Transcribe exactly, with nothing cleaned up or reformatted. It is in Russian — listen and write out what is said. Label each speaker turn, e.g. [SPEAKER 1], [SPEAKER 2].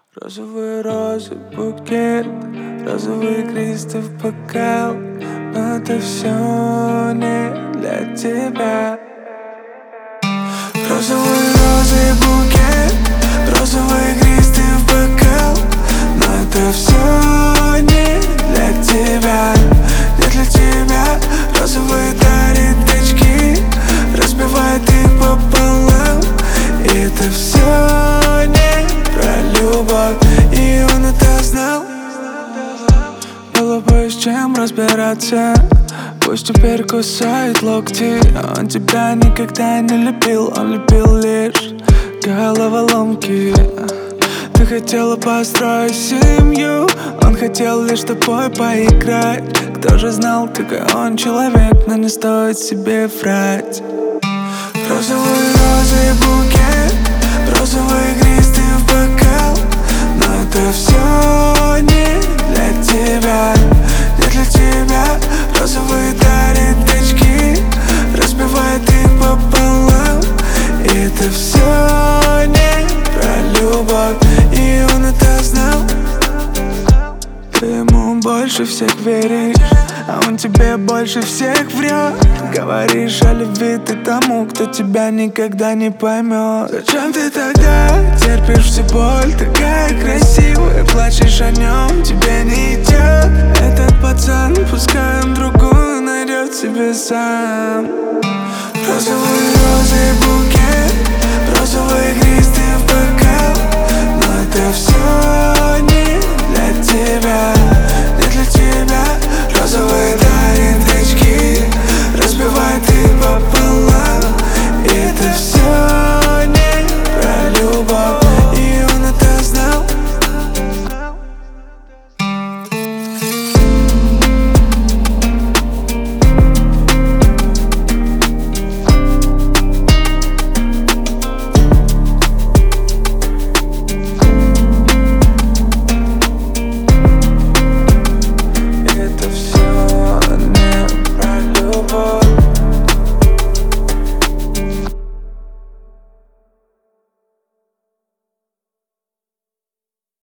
[SPEAKER 1] Розовые розы, букет, розовый кристалл в бокал. Но это все не для тебя. Розовые розы, букет, розовый кристалл в бокал. Но это все не для тебя, не для тебя. Розовые дарит очки, разбивает их пополам. И это все не про любовь, и он это знал. Было бы с чем разбираться, пусть теперь кусает локти. Он тебя никогда не любил, он любил лишь головоломки. Ты хотела построить семью, он хотел лишь с тобой поиграть. Кто же знал, какой он человек, но не стоит себе врать. Розовые розы, букет, розовый кристалл в бокал. Но это все не для тебя, не для тебя. Розовый дарит очки, разбивает их пополам. И это все не про любовь, и он это знал. Ты ему больше всех веришь, а он тебе больше всех врет. Говоришь о любви ты тому, кто тебя никогда не поймет. Зачем ты тогда терпишь всю боль? Такая красивая, плачешь о нем, тебе не идет. Этот пацан, пускай он другую найдет себе сам. Розовые розы, букет,